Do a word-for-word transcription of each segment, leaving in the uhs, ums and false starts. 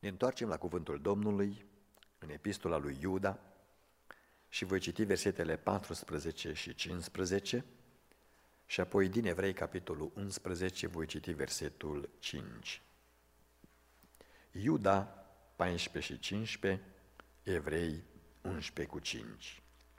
Ne întoarcem la cuvântul Domnului în epistola lui Iuda și voi citi versetele paisprezece și cincisprezece și apoi din Evrei, capitolul unsprezece, voi citi versetul cinci. Iuda paisprezece și cincisprezece, Evrei unsprezece cu cinci.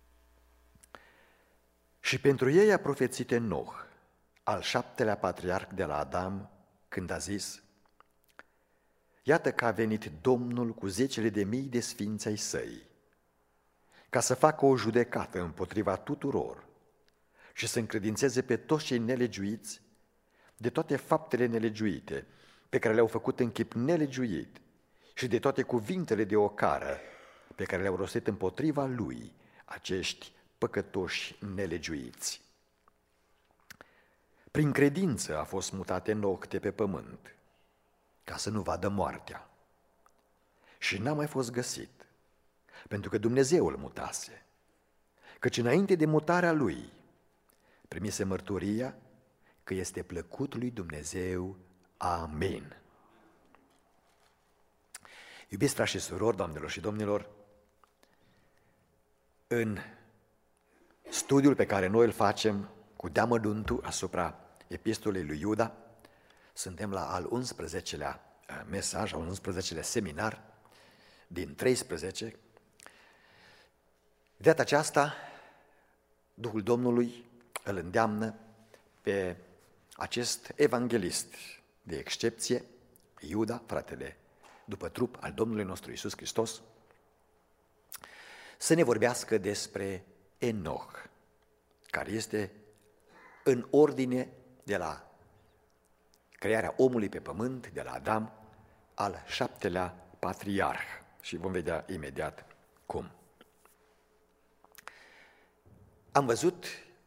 Și pentru ei a profețit Enoch, al șaptelea patriarh de la Adam, când a zis: iată că a venit Domnul cu zecile de mii de sfinți ai săi, ca să facă o judecată împotriva tuturor și să încredințeze pe toți cei nelegiuiți de toate faptele nelegiuite pe care le-au făcut în chip nelegiuit și de toate cuvintele de ocară pe care le-au rostit împotriva lui acești păcătoși nelegiuiți. Prin credință a fost mutat Enoch de pe pământ, ca să nu vadă moartea. Și n-a mai fost găsit, pentru că Dumnezeu îl mutase, căci înainte de mutarea lui primise mărturia că este plăcut lui Dumnezeu. Amin. Iubiți frați și surori, doamnelor și domnilor, în studiul pe care noi îl facem cu deamănuntul asupra epistolei lui Iuda, suntem la al unsprezecelea mesaj, al unsprezecelea seminar din treisprezece. De data aceasta, Duhul Domnului îl îndeamnă pe acest evanghelist de excepție, Iuda, fratele după trup al Domnului nostru Iisus Hristos, să ne vorbească despre Enoch, care este în ordine de la crearea omului pe pământ, de la Adam, al șaptelea patriarh. Și vom vedea imediat cum. Am văzut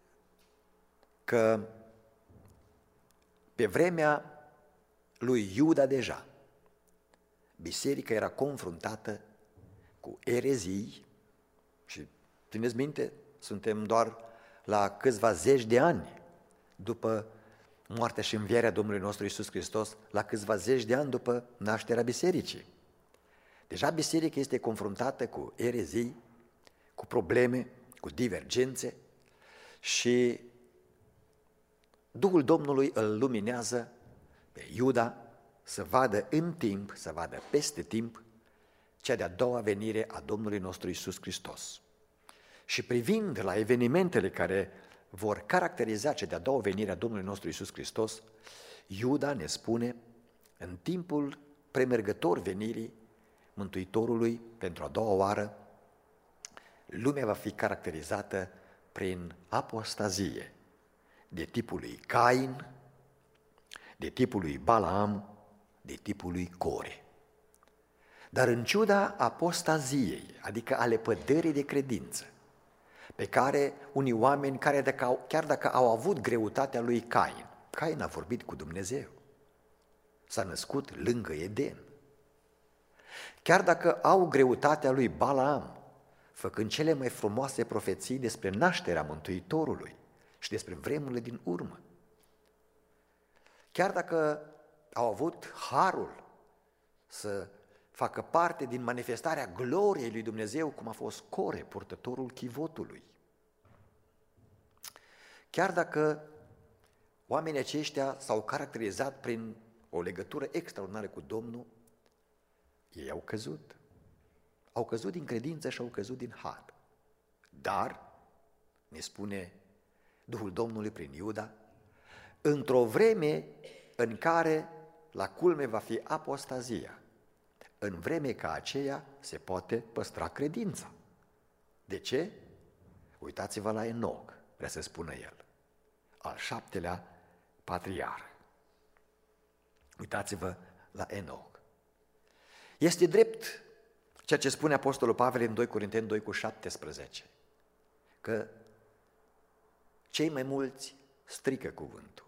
că pe vremea lui Iuda deja, biserica era confruntată cu erezii și, țineți minte, suntem doar la câțiva zeci de ani după moartea și învierea Domnului nostru Iisus Hristos, la câțiva zeci de ani după nașterea bisericii. Deja biserica este confruntată cu erezii, cu probleme, cu divergențe și Duhul Domnului îl luminează pe Iuda să vadă în timp, să vadă peste timp, cea de-a doua venire a Domnului nostru Iisus Hristos. Și privind la evenimentele care vor caracteriza cea de-a doua venire a Domnului nostru Iisus Hristos, Iuda ne spune, în timpul premergător venirii Mântuitorului pentru a doua oară, lumea va fi caracterizată prin apostazie de tipul lui Cain, de tipul lui Balaam, de tipul lui Core. Dar în ciuda apostaziei, adică ale lepădării de credință, pe care unii oameni, care dacă au, chiar dacă au avut greutatea lui Cain, Cain a vorbit cu Dumnezeu, s-a născut lângă Eden. Chiar dacă au greutatea lui Balaam, făcând cele mai frumoase profeții despre nașterea Mântuitorului și despre vremurile din urmă. Chiar dacă au avut harul să facă parte din manifestarea gloriei lui Dumnezeu, cum a fost Core, purtătorul chivotului. Chiar dacă oamenii aceștia s-au caracterizat prin o legătură extraordinară cu Domnul, ei au căzut. Au căzut din credință și au căzut din har. Dar, ne spune Duhul Domnului prin Iuda, într-o vreme în care la culme va fi apostazia, în vreme ca aceea se poate păstra credința. De ce? Uitați-vă la Enoch, vrea să spună el, al șaptelea patriarh. Uitați-vă la Enoch. Este drept ceea ce spune Apostolul Pavel în doi Corinteni doi cu șaptesprezece, că cei mai mulți strică cuvântul.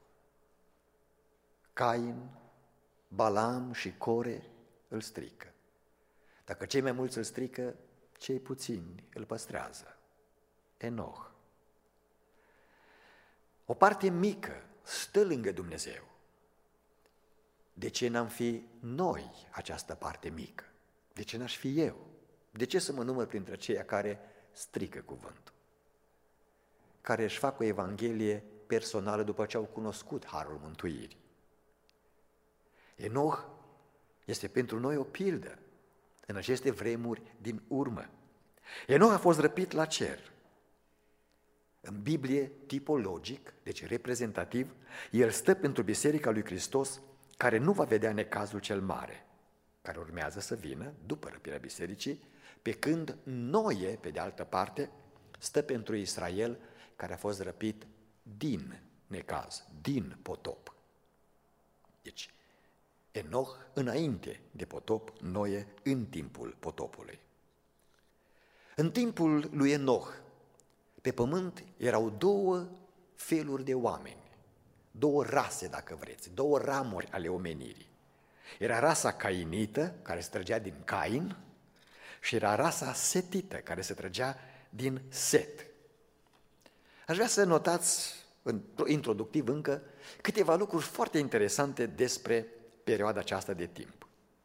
Cain, Balaam și Core îl strică. Dacă cei mai mulți îl strică, cei puțini îl păstrează. Enoch. O parte mică stă lângă Dumnezeu. de ce n-am fi noi această parte mică? De ce n-aș fi eu? De ce să mă număr printre aceia care strică cuvântul? Care își fac o evanghelie personală după ce au cunoscut harul mântuirii. Enoch este pentru noi o pildă în aceste vremuri din urmă. Enoch a fost răpit la cer. În Biblie, tipologic, deci reprezentativ, el stă pentru Biserica lui Hristos, care nu va vedea necazul cel mare, care urmează să vină după răpirea bisericii, pe când Noe, pe de altă parte, stă pentru Israel, care a fost răpit din necaz, din potop. Deci, Enoch înainte de potop, Noe în timpul potopului. În timpul lui Enoch, pe pământ erau două feluri de oameni, două rase, dacă vreți, două ramuri ale omenirii. Era rasa cainită, care se trăgea din Cain, și era rasa setită, care se trăgea din Set. Aș vrea să notați, introductiv încă, câteva lucruri foarte interesante despre perioada aceasta de timp.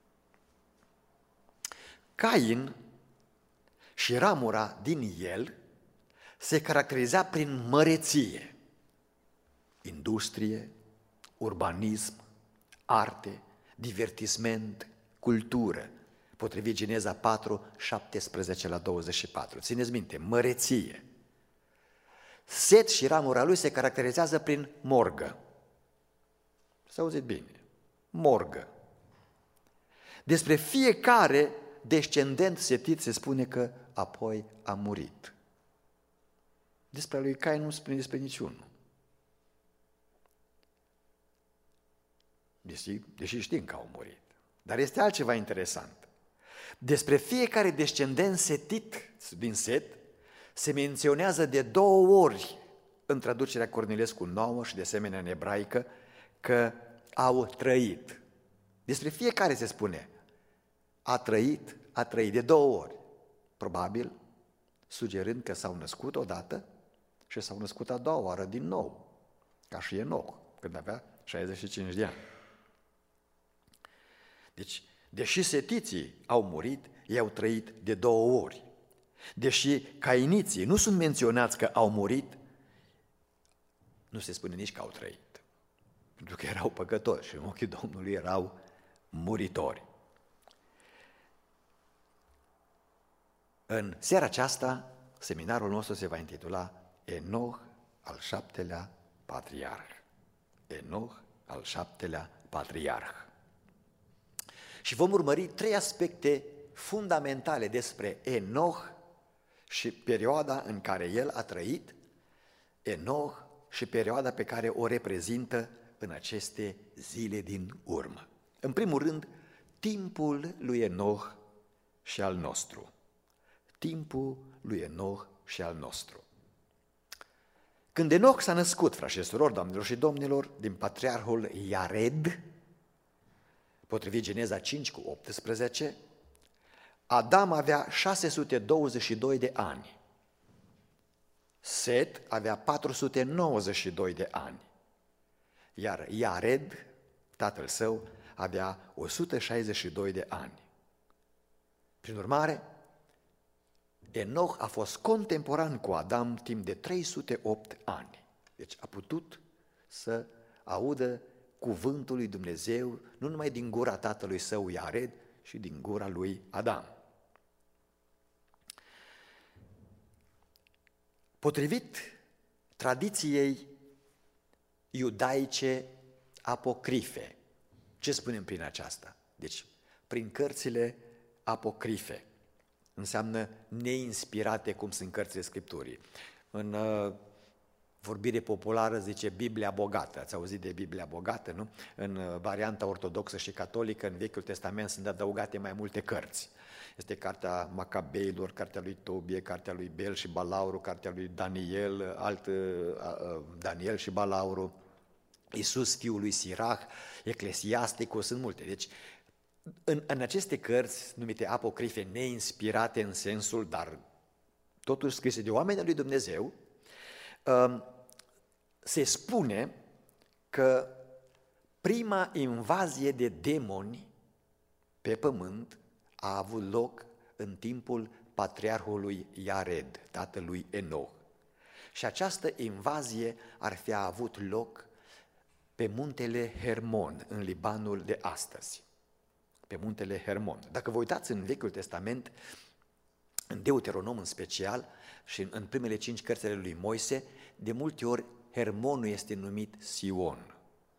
Cain și ramura din el se caracteriza prin măreție, industrie, urbanism, arte, divertisment, cultură, potrivit Geneza patru, șaptesprezece la douăzeci și patru. Țineți minte, măreție. Set și ramura lui se caracterizează prin morgă. S-a auzit bine, morgă. Despre fiecare descendent setit se spune că apoi a murit. Despre lui Cain nu spune despre niciunul. Deși, deși știm că au murit. Dar este altceva interesant. Despre fiecare descendent setit din Set se menționează de două ori în traducerea Cornilescu nouă și de asemenea în ebraică că au trăit. Despre fiecare se spune a trăit, a trăit de două ori. Probabil sugerând că s-au născut odată și s-au născut a doua oară din nou, ca și Enoch, când avea șaizeci și cinci de ani. Deci, deși setiții au murit, ei au trăit de două ori. Deși cainiții nu sunt menționați că au murit, nu se spune nici că au trăit, pentru că erau păcătoși și în ochii Domnului erau muritori. În seara aceasta, seminarul nostru se va intitula Enoch, al șaptelea patriarh. Enoch, al șaptelea patriarh. Și vom urmări trei aspecte fundamentale despre Enoch și perioada în care el a trăit, Enoch și perioada pe care o reprezintă în aceste zile din urmă. În primul rând, timpul lui Enoch și al nostru. Timpul lui Enoch și al nostru. Când Enoch s-a născut, frați și surori, doamnelor și domnilor, din patriarhul Iared, potrivit Geneza cinci cu optsprezece, Adam avea șase sute douăzeci și doi de ani, Set avea patru sute nouăzeci și doi de ani, iar Iared, tatăl său, avea o sută șaizeci și doi de ani. Prin urmare, Enoch a fost contemporan cu Adam timp de trei sute opt ani. Deci a putut să audă cuvântul lui Dumnezeu nu numai din gura tatălui său Iared, și din gura lui Adam. Potrivit tradiției iudaice apocrife, ce spunem prin aceasta? Deci, prin cărțile apocrife, înseamnă neinspirate cum sunt cărțile Scripturii. În uh, vorbire populară zice Biblia bogată. Ați auzit de Biblia bogată, nu? În uh, varianta ortodoxă și catolică, în Vechiul Testament sunt adăugate mai multe cărți. Este cartea Macabeilor, cartea lui Tobie, cartea lui Bel și Balauru, cartea lui Daniel, alt uh, uh, Daniel și Balauru, Iisus, fiul lui Sirach, Eclesiasticul, sunt multe. Deci, În, în aceste cărți, numite apocrife, neinspirate în sensul, dar totuși scrise de oameni lui Dumnezeu, se spune că prima invazie de demoni pe pământ a avut loc în timpul patriarhului Iared, tatălui Enoch. Și această invazie ar fi avut loc pe muntele Hermon, în Libanul de astăzi. Pe muntele Hermon. Dacă vă uitați în Vechiul Testament, în Deuteronom în special și în, în primele cinci cărți ale lui Moise, de multe ori Hermonul este numit Sion.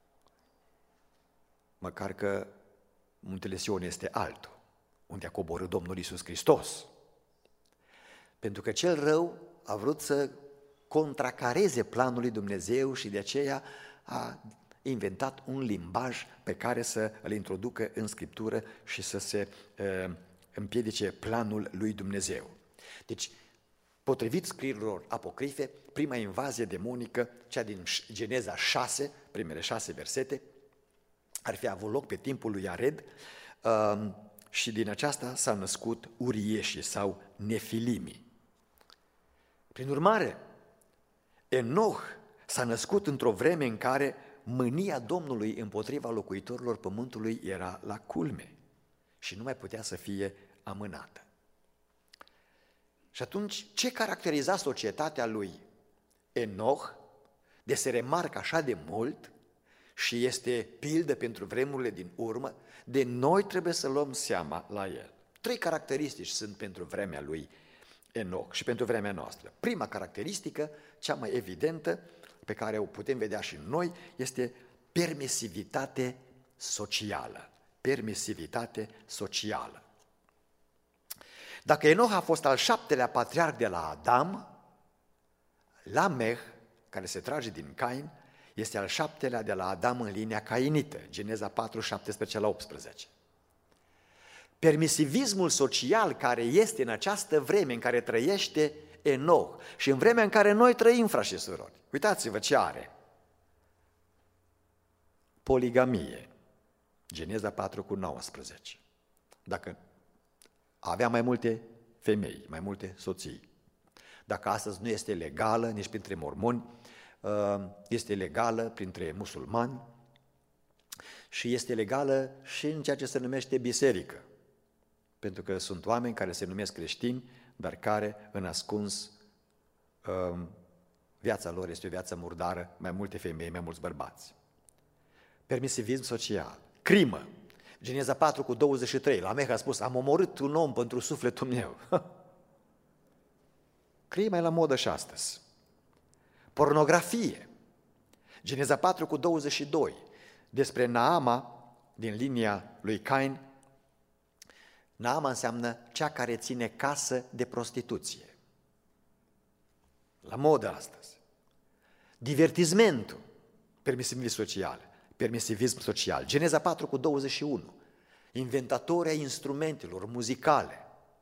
Măcar că muntele Sion este altul, unde a coborât Domnul Iisus Hristos. Pentru că cel rău a vrut să contracareze planul lui Dumnezeu și de aceea a inventat un limbaj pe care să îl introducă în Scriptură și să se uh, împiedice planul lui Dumnezeu. Deci, potrivit scrierilor apocrife, prima invazie demonică, cea din Geneza șase, primele șase versete, ar fi avut loc pe timpul lui Iared uh, și din aceasta s-a născut urieșii sau nefilimii. Prin urmare, Enoch s-a născut într-o vreme în care mânia Domnului împotriva locuitorilor pământului era la culme și nu mai putea să fie amânată. Și atunci, ce caracteriza societatea lui Enoch de se remarcă așa de mult și este pildă pentru vremurile din urmă, de noi trebuie să luăm seama la el. Trei caracteristici sunt pentru vremea lui Enoch și pentru vremea noastră. Prima caracteristică, cea mai evidentă, pe care o putem vedea și noi, este permisivitate socială. Permisivitate socială. Dacă Enoch a fost al șaptelea patriarh de la Adam, Lameh, care se trage din Cain, este al șaptelea de la Adam în linia cainită, Geneza patru, șaptesprezece la optsprezece. Permisivismul social care este în această vreme în care trăiește Enoch și în vremea în care noi trăim, frați și surori, uitați-vă ce are. Poligamie, Geneza patru cu nouăsprezece. Dacă avea mai multe femei, mai multe soții, dacă astăzi nu este legală nici printre mormoni, este legală printre musulmani și este legală și în ceea ce se numește biserică, pentru că sunt oameni care se numesc creștini, dar care în ascuns viața lor este o viață murdară, mai multe femei, mai mulți bărbați. Permisivism social, crimă, Geneza patru cu douăzeci și trei, Lameh a spus, am omorât un om pentru sufletul meu. Crima e la modă și astăzi. Pornografie, Geneza patru cu douăzeci și doi, despre Naama din linia lui Cain. Naama înseamnă cea care ține casă de prostituție. La modă astăzi. Divertismentul, permisivism social, permisivism social. Geneza patru cu douăzeci și unu, inventatorii ai instrumentelor muzicale.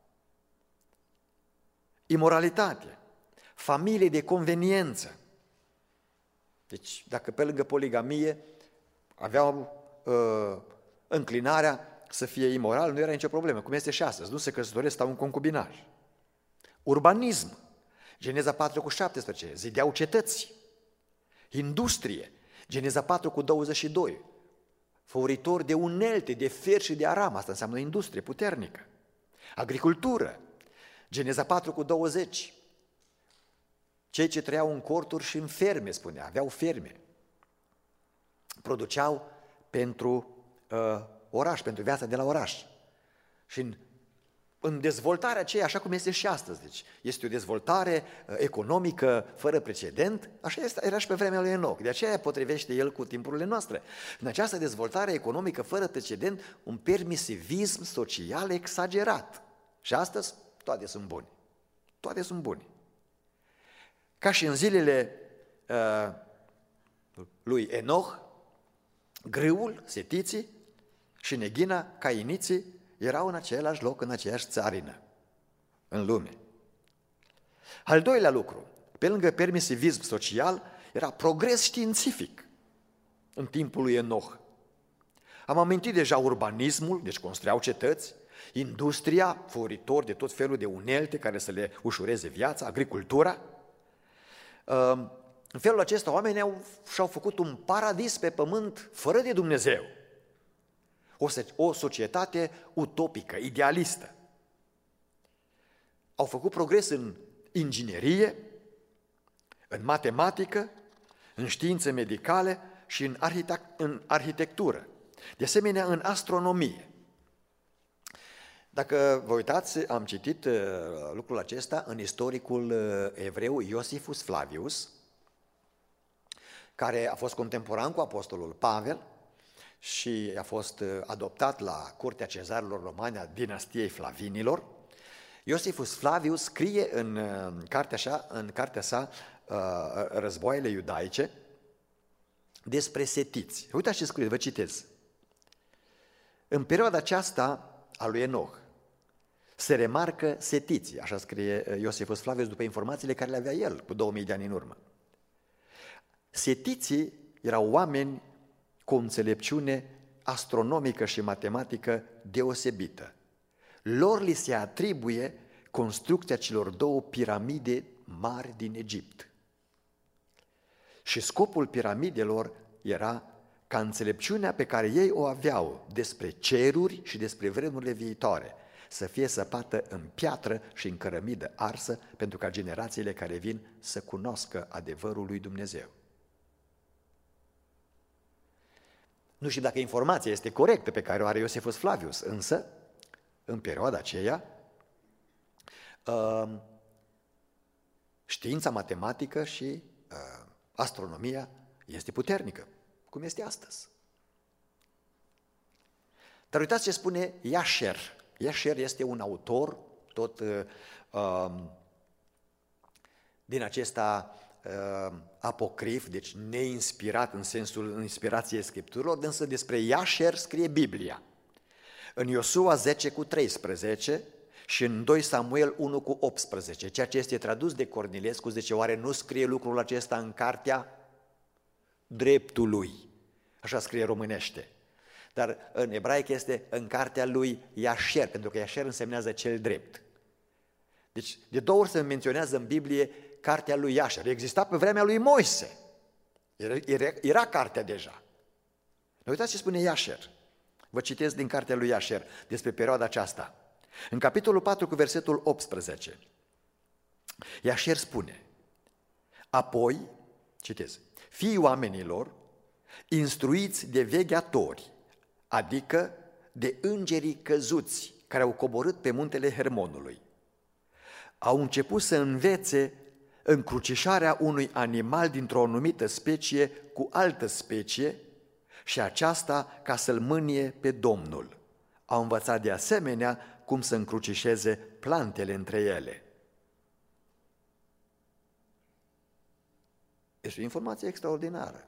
Imoralitate, familie de conveniență. Deci, dacă pe lângă poligamie aveau uh, înclinarea să fie imoral, nu era nicio problemă, cum este și astăzi, nu se căsătoresc, stau în concubinaj. Urbanism, Geneza patru cu șaptesprezece, zideau cetăți. Industrie, Geneza patru cu douăzeci și doi, făuritori de unelte, de fier și de aram, asta înseamnă industrie puternică. Agricultură, Geneza patru cu douăzeci, cei ce trăiau în corturi și în ferme, spunea, aveau ferme, produceau pentru uh, oraș, pentru viața de la oraș. Și în, în dezvoltarea aceea, așa cum este și astăzi, deci este o dezvoltare uh, economică fără precedent, așa este, era și pe vremea lui Enoch, de aceea potrivește el cu timpurile noastre. În această dezvoltare economică fără precedent, un permisivism social exagerat. Și astăzi, toate sunt bune. Toate sunt bune. Ca și în zilele uh, lui Enoch, grâul, setiții și neghina, cainiții, erau în același loc, în aceeași țarină, în lume. Al doilea lucru, pe lângă permisivism social, era progres științific în timpul lui Enoch. Am amintit deja urbanismul, deci construiau cetăți, industria, făuritori de tot felul de unelte care să le ușureze viața, agricultura. În felul acesta oamenii au, și-au făcut un paradis pe pământ fără de Dumnezeu. O, o societate utopică, idealistă. Au făcut progres în inginerie, în matematică, în științe medicale și în, arhitect, în arhitectură. De asemenea, în astronomie. Dacă vă uitați, am citit uh, lucrul acesta în istoricul uh, evreu Iosifus Flavius, care a fost contemporan cu apostolul Pavel și a fost uh, adoptat la curtea cezarilor romani a dinastiei Flavinilor. Iosifus Flavius scrie în, uh, cartea, așa, în cartea sa uh, Războaiele iudaice despre setiți. Uitați ce scrie, vă citez. În perioada aceasta a lui Enoch se remarcă setiții, așa scrie Iosifus Flavius după informațiile care le avea el cu două mii de ani în urmă. Setiții erau oameni cu o înțelepciune astronomică și matematică deosebită. Lor li se atribuie construcția celor două piramide mari din Egipt. Și scopul piramidelor era ca înțelepciunea pe care ei o aveau despre ceruri și despre vremurile viitoare să fie săpată în piatră și în cărămidă arsă pentru ca generațiile care vin să cunoască adevărul lui Dumnezeu. Nu știu dacă informația este corectă pe care o are Iosifus Flavius, însă, în perioada aceea, știința matematică și astronomia este puternică, cum este astăzi. Dar uitați ce spune Yasher. Yasher este un autor, tot uh, din acesta uh, apocrif, deci neinspirat în sensul inspirației Scripturilor, însă despre Yasher scrie Biblia. În Iosua zece cu treisprezece și în doi Samuel unu cu optsprezece, ceea ce este tradus de Cornilescu, zice, oare nu scrie lucrul acesta în cartea dreptului? Așa scrie românește. Dar în ebraic este în cartea lui Yasher, pentru că Yasher însemnează cel drept. Deci de două ori se menționează în Biblie cartea lui Yasher. Exista pe vremea lui Moise. Era, era, era cartea deja. Uitați ce spune Yasher. Vă citesc din cartea lui Yasher despre perioada aceasta. În capitolul patru cu versetul optsprezece, Yasher spune: apoi, citez, fiii oamenilor, instruiți de vegheatori, adică de îngerii căzuți care au coborât pe muntele Hermonului, au început să învețe încrucișarea unui animal dintr-o anumită specie cu altă specie și aceasta ca să-l mânie pe Domnul. Au învățat de asemenea cum să încrucișeze plantele între ele. Este o informație extraordinară.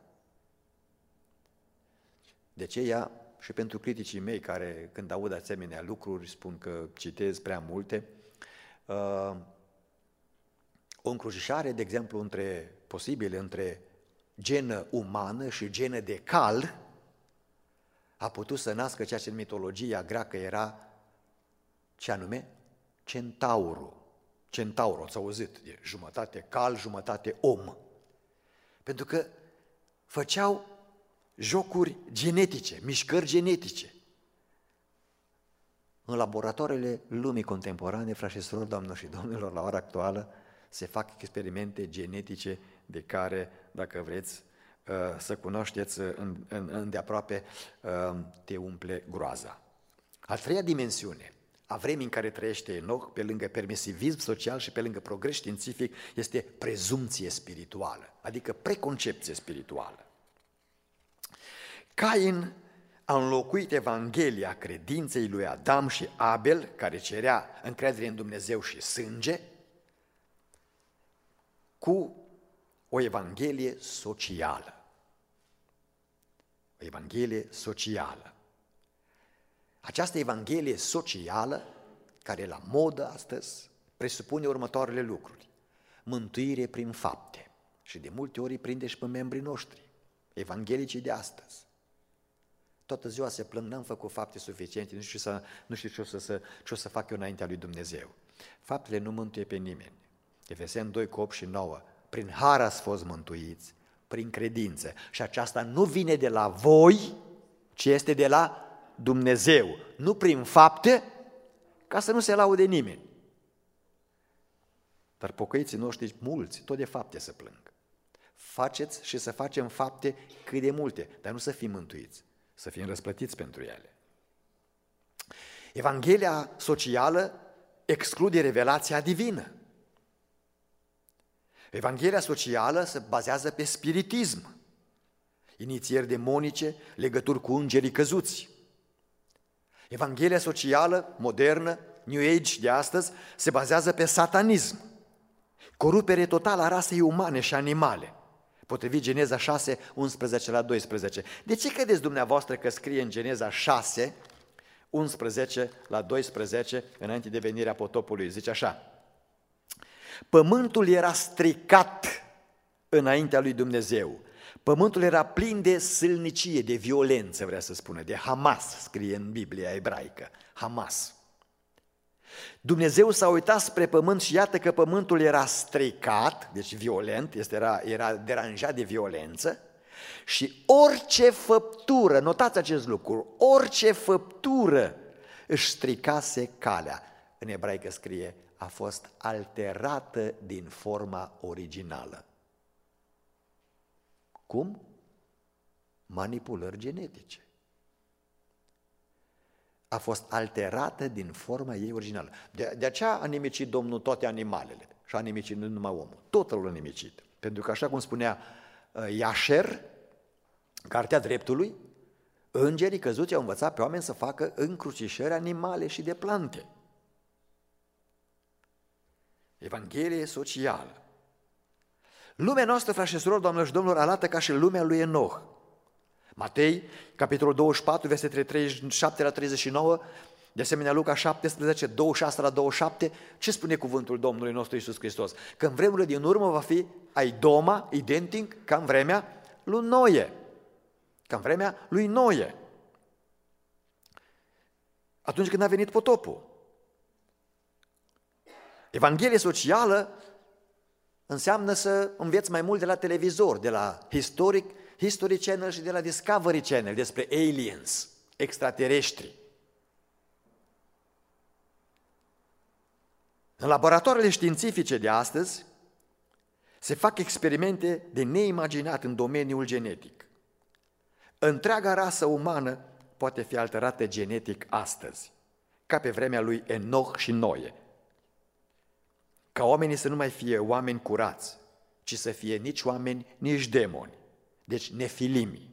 De aceea, și pentru criticii mei care când aud asemenea lucruri spun că citez prea multe, uh, o încrucișare, de exemplu, între, posibil între genă umană și genă de cal a putut să nască ceea ce în mitologia greacă era, ce anume? Centaurul. Centaurul, ați auzit, de jumătate cal, jumătate om. Pentru că făceau jocuri genetice, mișcări genetice. În laboratoarele lumii contemporane, frați și surori, doamnelor și domnilor, la ora actuală se fac experimente genetice de care, dacă vreți să cunoașteți îndeaproape, te umple groaza. A treia dimensiune a vremii în care trăiește Enoch, pe lângă permisivism social și pe lângă progres științific, este prezumție spirituală, adică preconcepție spirituală. Cain a înlocuit Evanghelia credinței lui Adam și Abel, care cerea încredere în Dumnezeu și sânge, cu o Evanghelie socială. O Evanghelie socială. Această Evanghelie socială, care e la modă astăzi, presupune următoarele lucruri. Mântuire prin fapte. Și de multe ori îi prinde și pe membrii noștri, evanghelicii de astăzi. Toată ziua se plâng, n-am făcut fapte suficiente, nu știu, să, nu știu ce, o să, să, ce o să fac eu înaintea lui Dumnezeu. Faptele nu mântuie pe nimeni. Efeseni doi cu opt și nouă prin har ați fost mântuiți, prin credință. Și aceasta nu vine de la voi, ci este de la Dumnezeu, nu prin fapte, ca să nu se laude nimeni. Dar pocăiții noștri, mulți, tot de fapte să plâng. Faceți și să facem fapte cât de multe, dar nu să fim mântuiți, să fim răsplătiți pentru ele. Evanghelia socială exclude revelația divină. Evanghelia socială se bazează pe spiritism, inițieri demonice, legături cu îngerii căzuți. Evanghelia socială, modernă, New Age de astăzi, se bazează pe satanism, corupere totală a rasei umane și animale, potrivit Geneza șase, unsprezece la doisprezece. De ce credeți dumneavoastră că scrie în Geneza șase, unsprezece la doisprezece, înainte de venirea potopului? Zice așa: pământul era stricat înaintea lui Dumnezeu. Pământul era plin de sâlnicie, de violență, vrea să spună, de Hamas, scrie în Biblia ebraică, Hamas. Dumnezeu s-a uitat spre pământ și iată că pământul era stricat, deci violent, este, era, era deranjat de violență, și orice făptură, notați acest lucru, orice făptură își stricase calea. În ebraică scrie: a fost alterată din forma originală. Cum? Manipulări genetice. A fost alterată din forma ei originală. De, de aceea a nimicit Domnul toate animalele și a nimicit nu numai omul, totul a nimicit. Pentru că, așa cum spunea uh, Iașer, Cartea Dreptului, îngerii căzuți au învățat pe oameni să facă încrucișări animale și de plante. Evanghelie socială. Lumea noastră, frați și surori, doamnelor și domnilor, arată ca și lumea lui Enoch. Matei, capitolul douăzeci și patru, versetele treizeci și șapte la treizeci și nouă, de asemenea Luca șaptesprezece, douăzeci și șase la douăzeci și șapte, ce spune cuvântul Domnului nostru Iisus Hristos? Că în vremurile din urmă va fi Aidoma, identic ca în vremea lui Noe. Ca în vremea lui Noe. Atunci când a venit potopul. Evanghelie socială înseamnă să înveți mai mult de la televizor, de la Historic, History Channel și de la Discovery Channel despre aliens, extraterestri. În laboratoarele științifice de astăzi se fac experimente de neimaginat în domeniul genetic. Întreaga rasă umană poate fi alterată genetic astăzi, ca pe vremea lui Enoch și Noe. Ca oamenii să nu mai fie oameni curați, ci să fie nici oameni, nici demoni, deci nefilimi.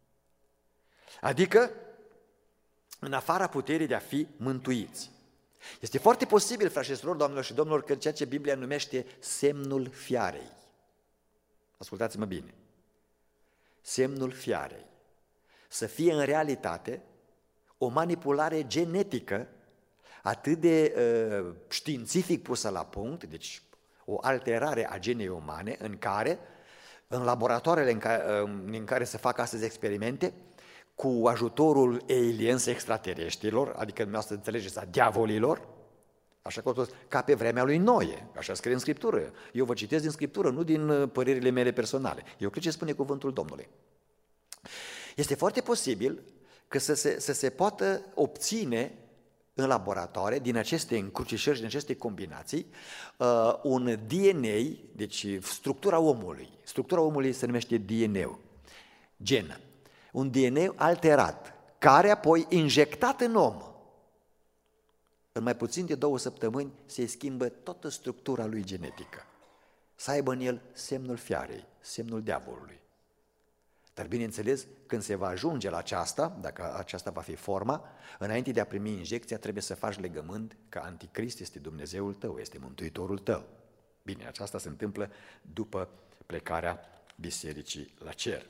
Adică în afara puterii de a fi mântuiți. Este foarte posibil, frați și surori, doamnelor și domnilor, că ceea ce Biblia numește semnul fiarei. Ascultați-mă bine. Semnul fiarei. Să fie în realitate o manipulare genetică atât de uh, științific pusă la punct, deci o alterare a genei umane, în care, în laboratoarele în care, uh, în care se fac astăzi experimente, cu ajutorul aliens extraterestrilor, adică dumneavoastră înțelegeți, a diavolilor, așa că ca pe vremea lui Noe, așa scrie în Scriptură. Eu vă citesc din Scriptură, nu din părerile mele personale. Eu cred ce spune cuvântul Domnului. Este foarte posibil că să se, să se poată obține în laboratoare, din aceste încrucișări și din aceste combinații, uh, un D N A, deci structura omului. Structura omului se numește D N A, gen. Un D N A alterat, care apoi injectat în om, în mai puțin de două săptămâni se schimbă toată structura lui genetică. Să aibă în el semnul fiarei, semnul diavolului. Dar bineînțeles, când se va ajunge la aceasta, dacă aceasta va fi forma, înainte de a primi injecția, trebuie să faci legământ că Anticrist este Dumnezeul tău, este Mântuitorul tău. Bine, aceasta se întâmplă după plecarea bisericii la cer.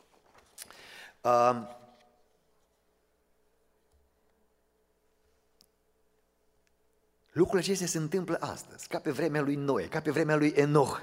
Uh, lucrurile acestea se întâmplă astăzi, ca pe vremea lui Noe, ca pe vremea lui Enoch.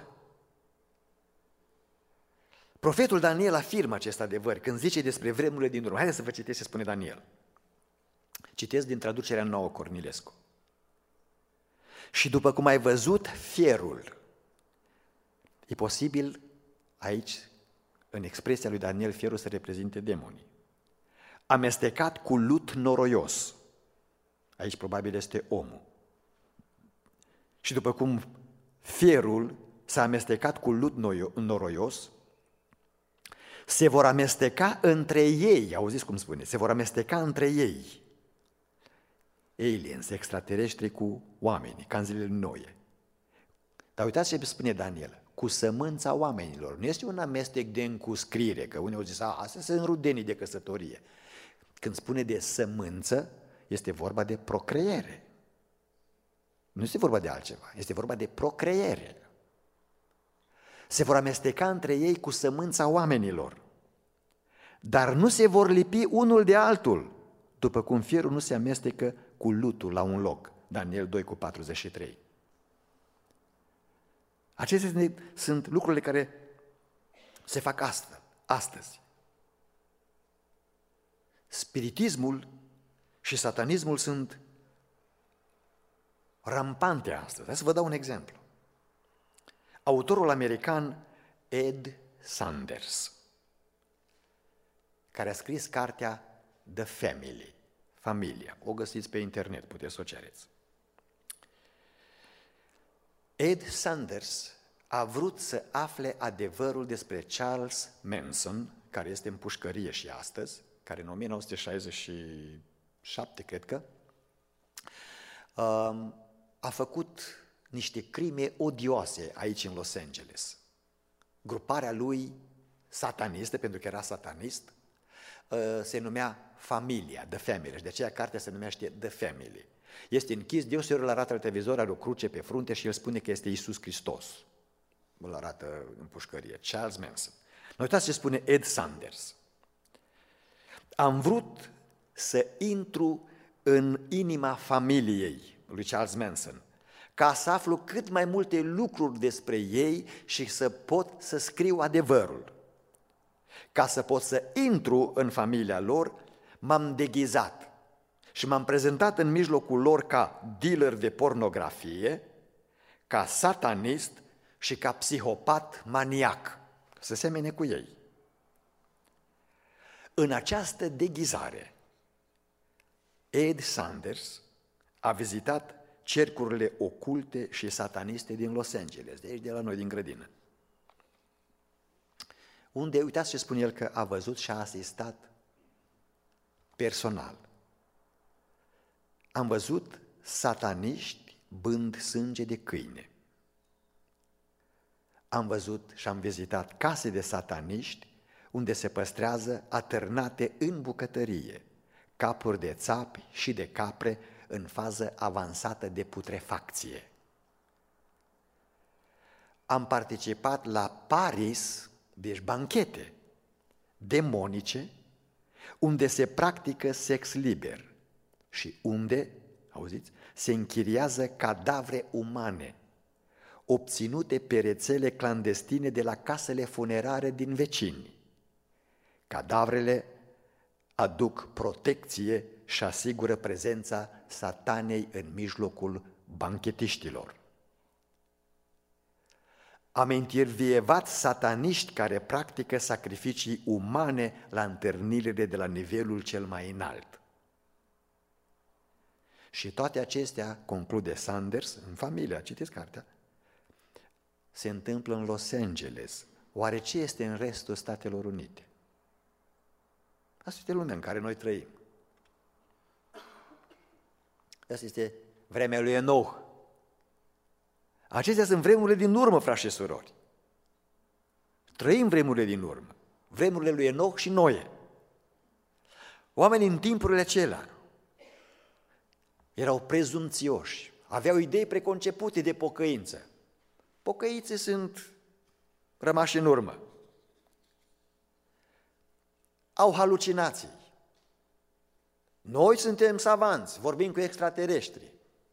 Profetul Daniel afirmă acest adevăr când zice despre vremurile din urmă. Haideți să vă citesc ce spune Daniel. Citesc din traducerea nouă Cornilescu. Și după cum ai văzut fierul, E posibil aici, în expresia lui Daniel, fierul să reprezinte demonii. Amestecat cu lut noroios. Aici probabil este omul. Și după cum fierul s-a amestecat cu lut noroios, se vor amesteca între ei, auziți cum spune, se vor amesteca între ei, aliens, extraterestri cu oameni, ca în zilele Noe. Dar uitați ce spune Daniel, cu sămânța oamenilor. Nu este un amestec de încuscrire, că unii au zis, astea sunt rudenii de căsătorie. Când spune de sămânță, este vorba de procreere. Nu este vorba de altceva, este vorba de procreere. Se vor amesteca între ei cu sămânța oamenilor, dar nu se vor lipi unul de altul, după cum fierul nu se amestecă cu lutul la un loc. Daniel doi cu patruzeci și trei. Acestea sunt lucrurile care se fac astăzi. astăzi. Spiritismul și satanismul sunt rampante astăzi. Hai să vă dau un exemplu. Autorul american Ed Sanders, care a scris cartea The Family, Familia. O găsiți pe internet, puteți să o cereți. Ed Sanders a vrut să afle adevărul despre Charles Manson, care este în pușcărie și astăzi, care în o mie nouă sute șaizeci și șapte, cred că, a făcut niște crime odioase aici în Los Angeles. Gruparea lui satanistă, pentru că era satanist, se numea Familia, The Family, și de aceea cartea se numește The Family. Este închis, Deus îl arată la televizor, are o cruce pe frunte și el spune că este Iisus Hristos. Îl arată în pușcărie, Charles Manson. Uitați ce spune Ed Sanders. Am vrut să intru în inima familiei lui Charles Manson, ca să aflu cât mai multe lucruri despre ei și să pot să scriu adevărul. Ca să pot să intru în familia lor, m-am deghizat și m-am prezentat în mijlocul lor ca dealer de pornografie, ca satanist și ca psihopat maniac, să semene cu ei. În această deghizare, Ed Sanders a vizitat cercurile oculte și sataniste din Los Angeles, de aici de la noi, din grădină. Unde, uitați ce spune el, că a văzut și a asistat personal. Am văzut sataniști bând sânge de câine. Am văzut și am vizitat case de sataniști unde se păstrează atârnate în bucătărie capuri de țapi și de capre în fază avansată de putrefacție. Am participat la Paris, deci banchete demonice, unde se practică sex liber și unde, auziți, se închiriază cadavre umane, obținute pe rețele clandestine de la casele funerare din vecini. Cadavrele aduc protecție și asigură prezența satanei în mijlocul banchetiștilor. Am intervievat sataniști care practică sacrificii umane la întâlnirile de la nivelul cel mai înalt. Și toate acestea, conclude Sanders, în familia, citiți cartea, se întâmplă în Los Angeles. Oare ce este în restul Statelor Unite? Asta este lumea în care noi trăim. Asta este vremea lui Enoch. Acestea sunt vremurile din urmă, frați și surori. Trăim vremurile din urmă. Vremurile lui Enoch și Noe. Oamenii în timpurile acelea erau prezumțioși, aveau idei preconcepute de pocăință. Pocăiții sunt rămași în urmă. Au halucinații. Noi suntem savanți, vorbim cu extraterestri.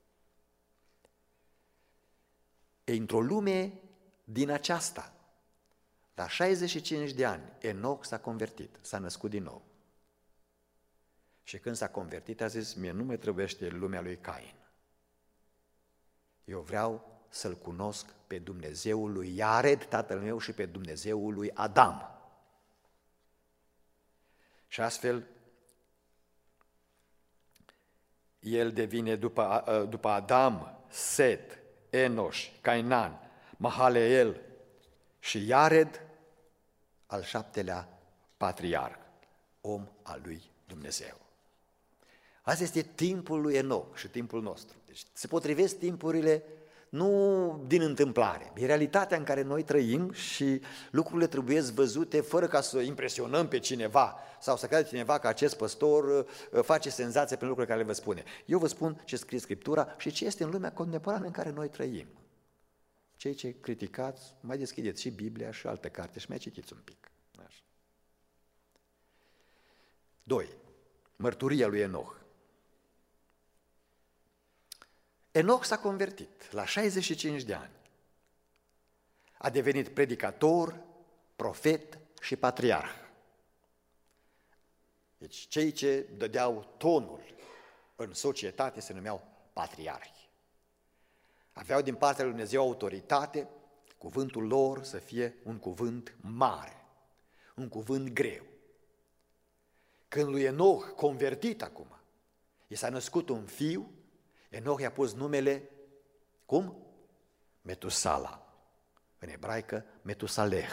E într-o lume din aceasta, la șaizeci și cinci de ani, Enoch s-a convertit, s-a născut din nou. Și când s-a convertit a zis, mie nu mă trebuiește lumea lui Cain. Eu vreau să-L cunosc pe Dumnezeul lui Iared, tatăl meu, și pe Dumnezeul lui Adam. Și astfel, el devine după, după Adam, Set, Enoș, Cainan, Mahaleel și Iared, al șaptelea patriarh, om al lui Dumnezeu. Asta este timpul lui Enoch și timpul nostru. Deci se potrivesc timpurile nu din întâmplare. E realitatea în care noi trăim și lucrurile trebuie văzute fără ca să impresionăm pe cineva sau să crede cineva că acest păstor face senzație prin lucrurile care le vă spune. Eu vă spun ce scrie Scriptura și ce este în lumea contemporană în care noi trăim. Cei ce criticați, mai deschideți și Biblia și alte carte și mai citiți un pic. Așa. doi. Mărturia lui Enoch. Enoch s-a convertit la șaizeci și cinci de ani. A devenit predicator, profet și patriarh. Deci cei ce dădeau tonul în societate se numeau patriarhi. Aveau din partea lui Dumnezeu autoritate, cuvântul lor să fie un cuvânt mare, un cuvânt greu. Când lui Enoch, convertit acum, i s-a născut un fiu, Enoch i-a pus numele, cum? Metusala, în ebraică Metusaleh,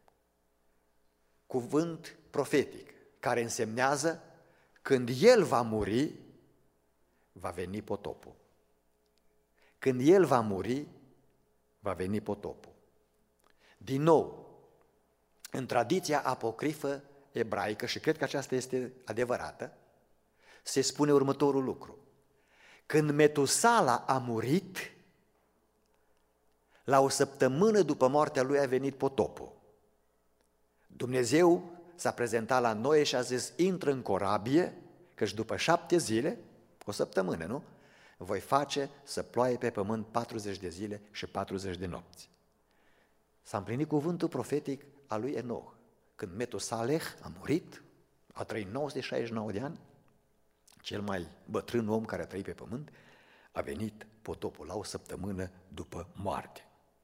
cuvânt profetic, care însemnează când el va muri, va veni potopul. Când el va muri, va veni potopul. Din nou, în tradiția apocrifă ebraică, și cred că aceasta este adevărată, se spune următorul lucru. Când Metusala a murit, la o săptămână după moartea lui a venit potopul. Dumnezeu s-a prezentat la Noe și a zis, intră în corabie, căci după șapte zile, o săptămână, nu? Voi face să ploaie pe pământ patruzeci de zile și patruzeci de nopți. S-a împlinit cuvântul profetic al lui Enoch. Când Metusaleh a murit, a trăit nouă sute șaizeci și nouă de ani, cel mai bătrân om care a trăit pe pământ, a venit potopul la o săptămână după moarte.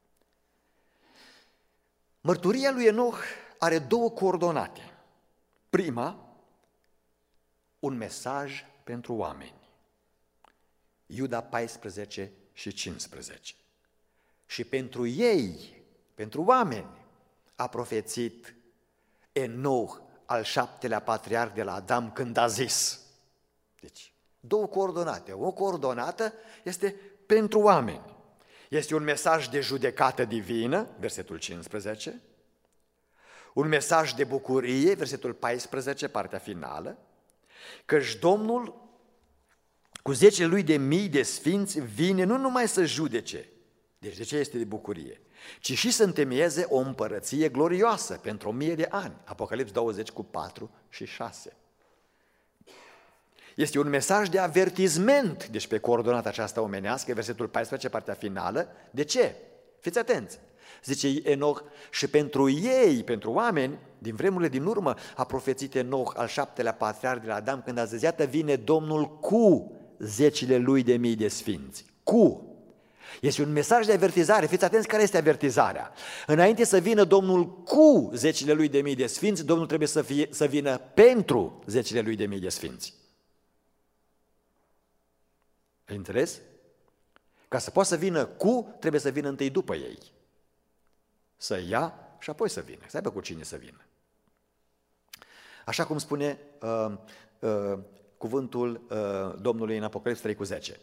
Mărturia lui Enoch are două coordonate. Prima, un mesaj pentru oameni. Iuda paisprezece și cincisprezece. Și pentru ei, pentru oameni, a profețit Enoch, al șaptelea patriarh de la Adam, când a zis. Deci, două coordonate. O coordonată este pentru oameni. Este un mesaj de judecată divină, versetul cincisprezece, un mesaj de bucurie, versetul paisprezece, partea finală, căci Domnul cu zece lui de mii de sfinți vine nu numai să judece, deci de ce este de bucurie, ci și să întemeieze o împărăție glorioasă pentru o mie de ani. Apocalips douăzeci cu patru și șase. Este un mesaj de avertizment, deci pe coordonata aceasta omenească, versetul paisprezece, partea finală. De ce? Fiți atenți! Zice Enoch, și pentru ei, pentru oameni, din vremurile din urmă, a profețit Enoch, al șaptelea patriarh de la Adam, când a zis, iată vine Domnul cu zecile lui de mii de sfinți. Cu! Este un mesaj de avertizare. Fiți atenți care este avertizarea. Înainte să vină Domnul cu zecile lui de mii de sfinți, Domnul trebuie să, fie, să vină pentru zecile lui de mii de sfinți. Ai înțeles? Ca să poată să vină cu, trebuie să vină întâi după ei. Să ia și apoi să vină. Să aibă cu cine să vină. Așa cum spune uh, uh, cuvântul uh, Domnului în Apocalips trei cu zece.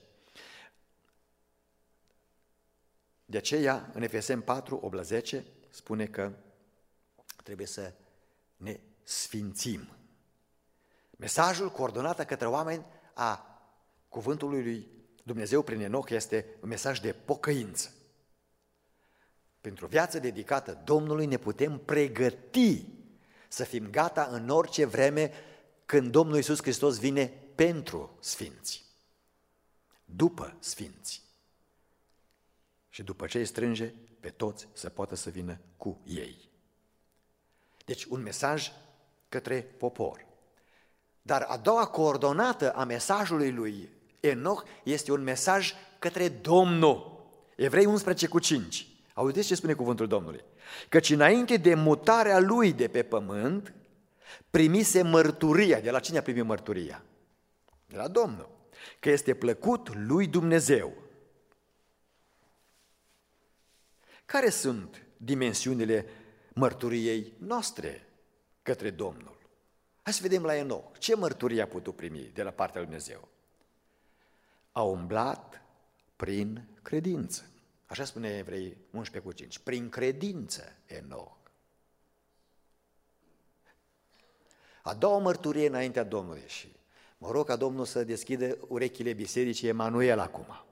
De aceea, în Efeseni patru, opt la zece, spune că trebuie să ne sfințim. Mesajul coordonat către oameni a cuvântului lui Dumnezeu prin Enoch este un mesaj de pocăință. Pentru o viață dedicată Domnului ne putem pregăti să fim gata în orice vreme când Domnul Iisus Hristos vine pentru sfinți, după sfinți. Și după ce îi strânge pe toți să poată să vină cu ei. Deci un mesaj către popor. Dar a doua coordonată a mesajului lui Enoch este un mesaj către Domnul. Evrei unsprezece cu cinci. Auziți ce spune cuvântul Domnului? Căci înainte de mutarea lui de pe pământ, primise mărturia. De la cine a primit mărturia? De la Domnul. Că este plăcut lui Dumnezeu. Care sunt dimensiunile mărturiei noastre către Domnul? Hai să vedem la Enoch. Ce mărturie a putut primi de la partea lui Dumnezeu? A umblat prin credință. Așa spune Evrei unsprezece cu cinci. Prin credință, Enoch. A doua mărturie înaintea Domnului și mă rog ca Domnul să deschidă urechile bisericii Emanuel acum.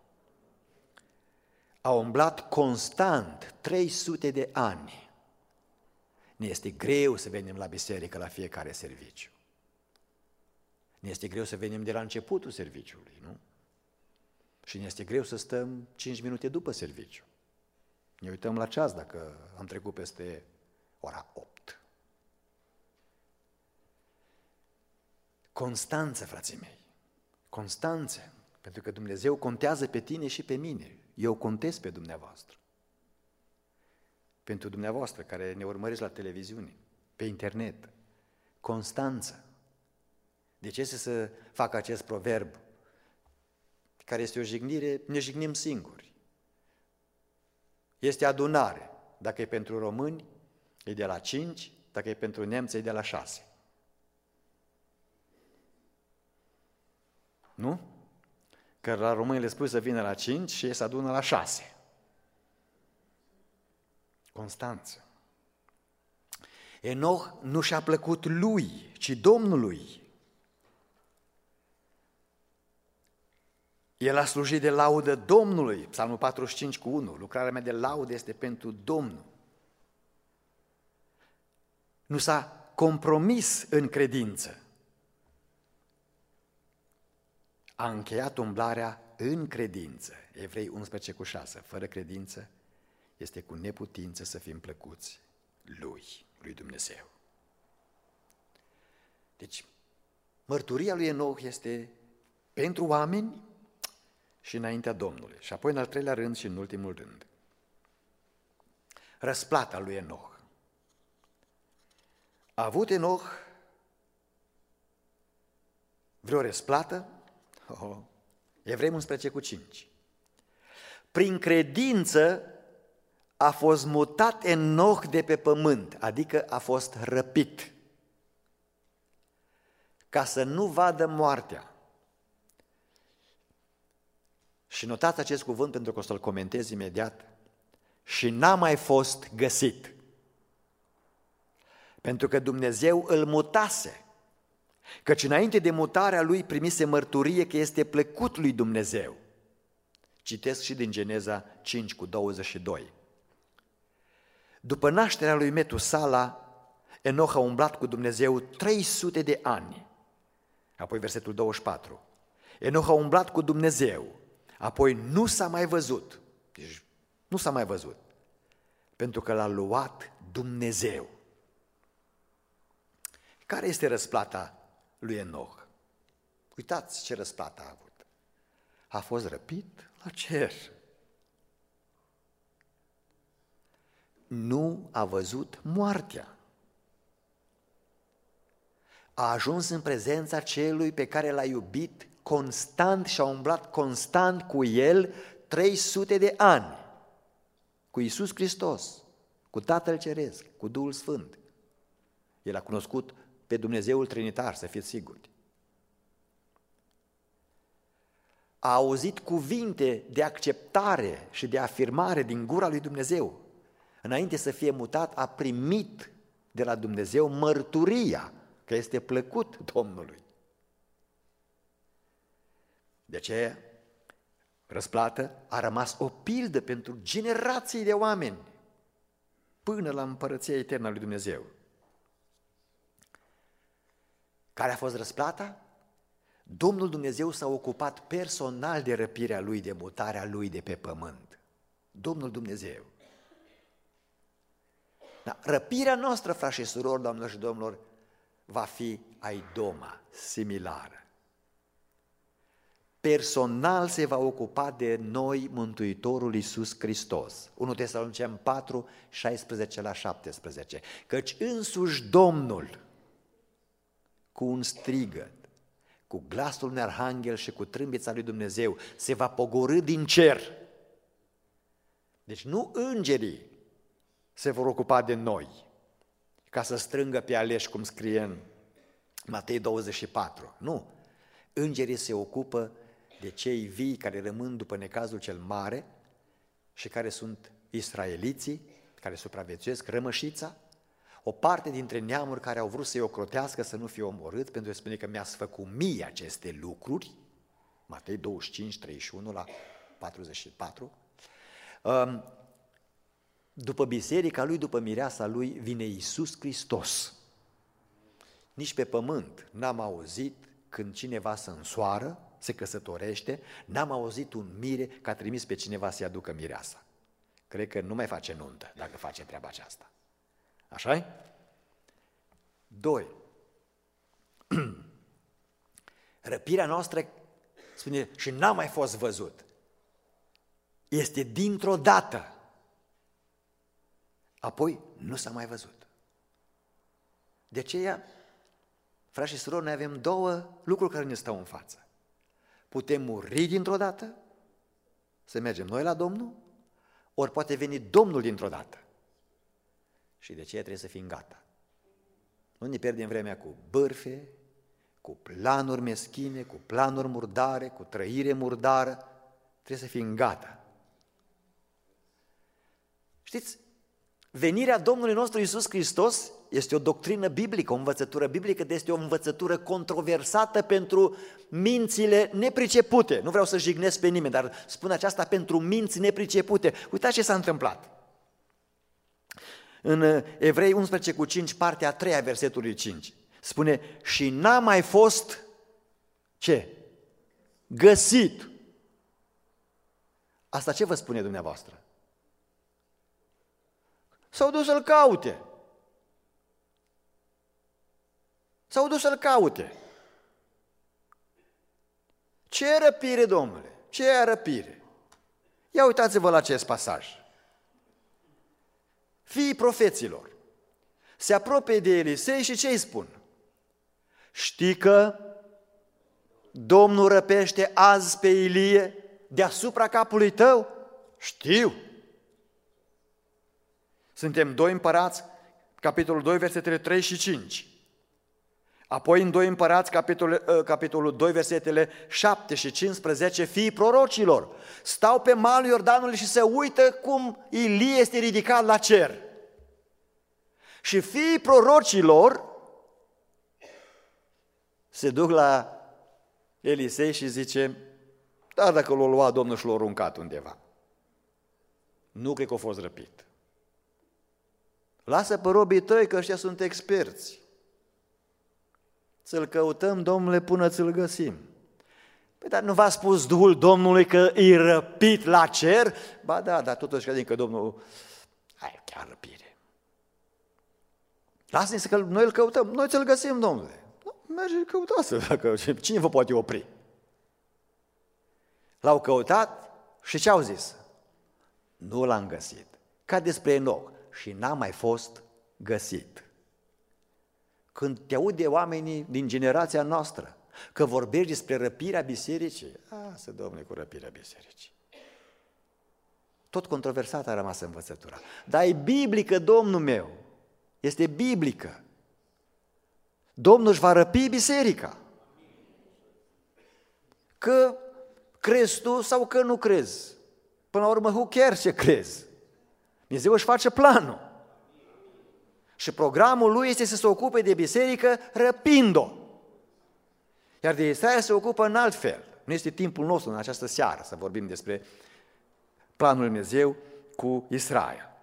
A umblat constant trei sute de ani. Ne este greu să venim la biserică la fiecare serviciu. Ne este greu să venim de la începutul serviciului, nu? Și ne este greu să stăm cinci minute după serviciu. Ne uităm la ceas dacă am trecut peste ora opt. Constanță, frații mei, constanță, pentru că Dumnezeu contează pe tine și pe mine. Eu contez pe dumneavoastră. Pentru dumneavoastră care ne urmăriți la televiziune, pe internet. Constanță. De ce să fac acest proverb? Care este o jignire, ne jignim singuri. Este adunare. Dacă e pentru români, e de la cinci, dacă e pentru nemți, e de la șase. Nu? Că la români le spui să vină la cinci și ei se adună la șase. Constanță. Enoch nu și-a plăcut lui, ci Domnului. El a slujit de laudă Domnului, Psalmul patruzeci și cinci cu unu, lucrarea mea de laudă este pentru Domnul. Nu s-a compromis în credință. A încheiat umblarea în credință. Evrei unsprezece cu șase, fără credință este cu neputință să fim plăcuți lui, lui Dumnezeu. Deci, mărturia lui Enoch este pentru oameni și înaintea Domnului. Și apoi, în al treilea rând și în ultimul rând, răsplata lui Enoch. A avut Enoch vreo răsplată? Oh, Evrei unsprezece cu cinci. Prin credință a fost mutat Enoch de pe pământ, adică a fost răpit, ca să nu vadă moartea. Și notați acest cuvânt pentru că o să-l comentez imediat. Și n-a mai fost găsit. Pentru că Dumnezeu îl mutase. Căci înainte de mutarea lui primise mărturie că este plăcut lui Dumnezeu. Citesc și din Geneza cinci cu douăzeci și doi. După nașterea lui Metusala, Enoch a umblat cu Dumnezeu trei sute de ani. Apoi versetul douăzeci și patru. Enoch a umblat cu Dumnezeu. Apoi nu s-a mai văzut. Deci nu s-a mai văzut. Pentru că l-a luat Dumnezeu. Care este răsplata lui Enoch? Uitați ce răsplată a avut. A fost răpit la cer. Nu a văzut moartea. A ajuns în prezența celui pe care l-a iubit constant și a umblat constant cu el trei sute de ani. Cu Iisus Hristos, cu Tatăl Ceresc, cu Duhul Sfânt. El a cunoscut pe Dumnezeul Trinitar, să fiți siguri. A auzit cuvinte de acceptare și de afirmare din gura lui Dumnezeu. Înainte să fie mutat, a primit de la Dumnezeu mărturia că este plăcut Domnului. De aceea, răsplată a rămas o pildă pentru generații de oameni până la împărăția eternă a lui Dumnezeu. Care a fost răsplata? Domnul Dumnezeu s-a ocupat personal de răpirea lui, de mutarea lui de pe pământ. Domnul Dumnezeu. Dar răpirea noastră, frați și surori, doamnelor și domnilor, va fi aidoma, similară. personal se va ocupa de noi Mântuitorul Iisus Hristos. unu Tesaloniceni patru, șaisprezece la șaptesprezece. Căci însuși Domnul, cu un strigăt, cu glasul unui arhanghel și cu trâmbița lui Dumnezeu, se va pogorî din cer. Deci nu îngerii se vor ocupa de noi, ca să strângă pe aleși, cum scrie în Matei douăzeci și patru. Nu. Îngerii se ocupă de cei vii care rămân după necazul cel mare și care sunt israeliții, care supraviețuiesc, rămășița, o parte dintre neamuri care au vrut să-i ocrotească, să nu fie omorât, pentru că spune că mi-a făcut mie aceste lucruri, Matei douăzeci și cinci, treizeci și unu la patruzeci și patru. După biserica lui, după mireasa lui, vine Iisus Hristos. Nici pe pământ n-am auzit când cineva se însoară, se căsătorește, n-am auzit un mire că a trimis pe cineva să-i aducă mireasa. Cred că nu mai face nuntă dacă face treaba aceasta. Așa-i? Doi. Răpirea noastră, spune, și n-a mai fost văzut. Este dintr-o dată. Apoi nu s-a mai văzut. De aceea, frați și surori, noi avem două lucruri care ne stau în față. Putem muri dintr-o dată, să mergem noi la Domnul, ori poate veni Domnul dintr-o dată. Și de aceea trebuie să fim gata. Nu ne pierdem vremea cu bârfe, cu planuri meschine, cu planuri murdare, cu trăire murdară. Trebuie să fim gata. Știți, venirea Domnului nostru Iisus Hristos este o doctrină biblică, o învățătură biblică, dar este o învățătură controversată pentru mințile nepricepute. Nu vreau să jignesc pe nimeni, dar spun aceasta pentru minți nepricepute. Uitați ce s-a întâmplat. În Evrei unsprezece cu cinci, partea a treia, versetului cinci, spune, și n-a mai fost, ce? Găsit. Asta ce vă spune dumneavoastră? S-au dus să-l caute. S-au dus să-l caute. Ce răpire, domnule? Ce răpire? Ia uitați-vă la acest pasaj. Fiii profeților se apropie de Elisei și ce îi spun? Știi că Domnul răpește azi pe Ilie deasupra capului tău? Știu. Suntem doi Împărați, capitolul doi, versetele trei și cinci. Apoi în doi Împărați, capitolul, capitolul doi, versetele șapte și cincisprezece, fiii prorocilor stau pe malul Iordanului și se uită cum Ilie este ridicat la cer. Și fiii prorocilor se duc la Elisei și zice, da, dacă l-a luat Domnul și l-a aruncat undeva. Nu cred că a fost răpit. Lasă pe robii tăi că ăștia sunt experți. Să-l căutăm, Domnule, până ți-l găsim. Păi, dar nu v-a spus Duhul Domnului că e răpit la cer? Ba da, dar totuși credem că Domnul, hai, chiar răpire. Lasă-ne să că noi îl căutăm, noi ți-l găsim, Domnule. Merge, căutați-l, dacă cine vă poate opri? L-au căutat și ce au zis? Nu l-am găsit. Ca despre Enoch. Și n-a mai fost găsit. Când te aude oamenii din generația noastră că vorbești despre răpirea bisericii, lasă, Domnule, cu răpirea bisericii. Tot controversată a rămas învățătura. Dar e biblică, Domnul meu. Este biblică. Domnul își va răpi biserica. Că crezi tu sau că nu crezi. Până la urmă, who cares ce crezi? Dumnezeu își face planul. Și programul lui este să se ocupe de biserică răpind-o. Iar de Israel se ocupă în alt fel. Nu este timpul nostru în această seară să vorbim despre planul lui Dumnezeu cu Israel.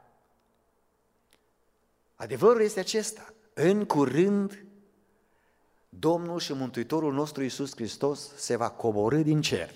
Adevărul este acesta. În curând, Domnul și Mântuitorul nostru Iisus Hristos se va coborî din cer.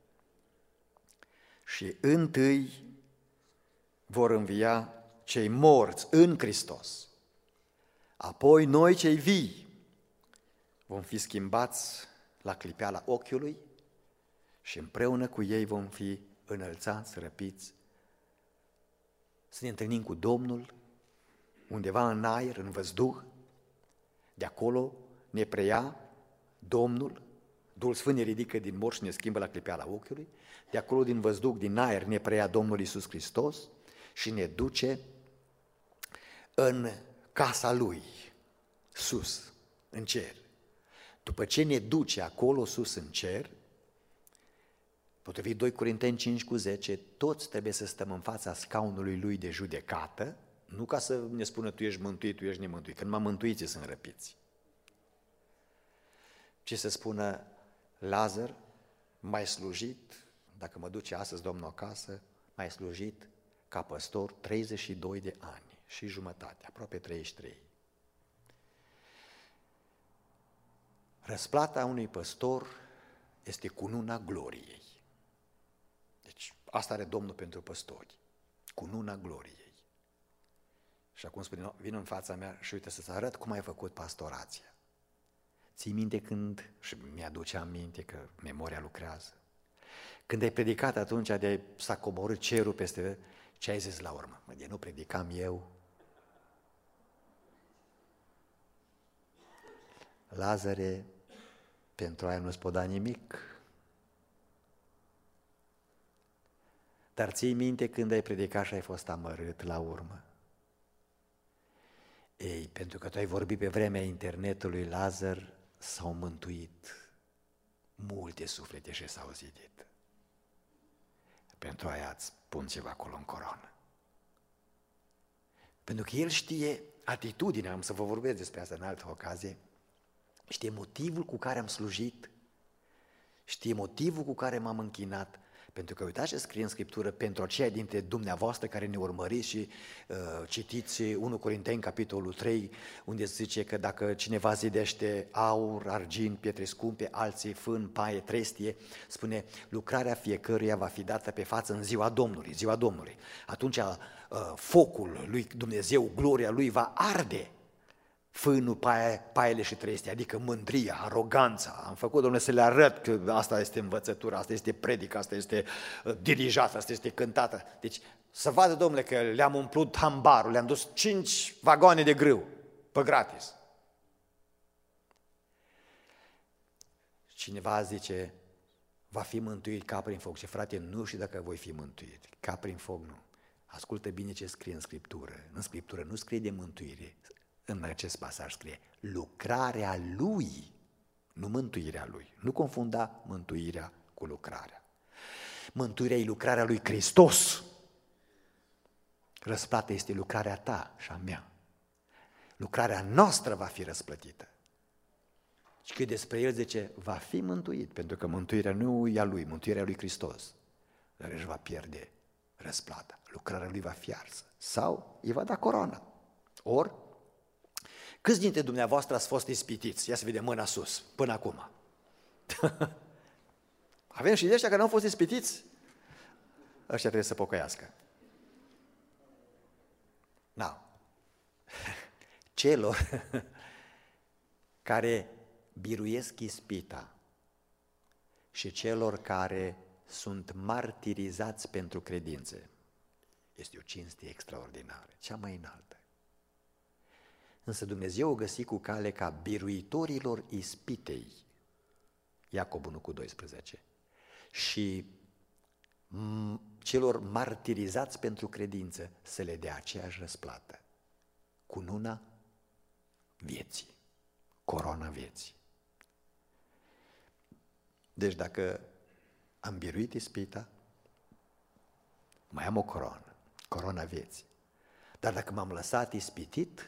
Și întâi vor învia cei morți în Hristos. Apoi noi cei vii vom fi schimbați la clipeala ochiului și împreună cu ei vom fi înălțați, răpiți, să ne întâlnim cu Domnul undeva în aer, în văzduh. De acolo ne preia Domnul, Duhul Sfânt ne ridică din morți și ne schimbă la clipeala ochiului. De acolo, din văzduh, din aer, ne preia Domnul Iisus Hristos și ne duce în casa Lui, sus, în cer. După ce ne duce acolo sus în cer, potrivit doi Corinteni cinci cu zece, toți trebuie să stăm în fața scaunului Lui de judecată, nu ca să ne spună tu ești mântuit, tu ești nemântuit, că numai mântuiții sunt răpiți, ci să spună Lazar, mai slujit, dacă mă duce astăzi Domnul acasă, mai slujit ca păstor treizeci și doi de ani și jumătate, aproape treizeci și trei. Răsplata unui păstor este cununa gloriei. Deci asta are Domnul pentru păstori, cununa gloriei. Și acum spune, vin în fața mea și uite să-ți arăt cum ai făcut pastorația. Ții minte când, și mi-aduce aminte că memoria lucrează, când ai predicat atunci de s-a coborât cerul peste, ce ai zis la urmă? Mă, de nu predicam eu. Lazare, pentru aia nu-ți pot da nimic. Dar ții minte când ai predicat și ai fost amărât la urmă. Ei, pentru că tu ai vorbit pe vremea internetului, Lazar, s-au mântuit multe suflete și s-au zidit. Pentru aia îți pun ceva acolo în coroană. Pentru că el știe atitudinea, am să vă vorbesc despre asta în altă ocazie, știe motivul cu care am slujit, știe motivul cu care m-am închinat, pentru că uitați ce scrie în Scriptură pentru aceia dintre dumneavoastră care ne urmăriți și uh, citiți unu Corinteni, capitolul trei, unde zice că dacă cineva zidește aur, argint, pietre scumpe, alții fân, paie, trestie, spune lucrarea fiecăruia va fi dată pe față în ziua Domnului, ziua Domnului. Atunci uh, focul lui Dumnezeu, gloria lui va arde fânul, paie, paiele și trestia, adică mândria, aroganța. Am făcut, Domnule, să le arăt că asta este învățătura, asta este predică, asta este dirijată, asta este cântată. Deci să vadă, Domnule, că le-am umplut hambarul, le-am dus cinci vagoane de grâu, pe gratis. Cineva zice, va fi mântuit ca prin foc. Ce frate, nu știu dacă voi fi mântuit, ca prin foc nu. Ascultă bine ce scrie în Scriptură. În Scriptură nu scrie de mântuire. În acest pasaj scrie lucrarea Lui, nu mântuirea Lui. Nu confunda mântuirea cu lucrarea. Mântuirea e lucrarea lui Hristos. Răsplata este lucrarea ta și a mea. Lucrarea noastră va fi răsplătită. Și că despre el zice, va fi mântuit, pentru că mântuirea nu e a lui, mântuirea lui Hristos. Dar își va pierde răsplata. Lucrarea lui va fi arsă. Sau îi va da coroana. Ori, câți dintre dumneavoastră ați fost ispitiți? Ia să vedem mâna sus, până acum. Avem și de ăștia care nu au fost ispitiți? Ăștia trebuie să pocăiască. Nu. Celor care biruiesc ispita și celor care sunt martirizați pentru credințe, este o cinste extraordinară, cea mai înaltă. Însă Dumnezeu o găsi cu cale ca biruitorilor ispitei, Iacob unu cu doisprezece, și celor martirizați pentru credință să le dea aceeași răsplată, cununa vieții, coroana vieții. Deci dacă am biruit ispita, mai am o coroană, coroana vieții. Dar dacă m-am lăsat ispitit,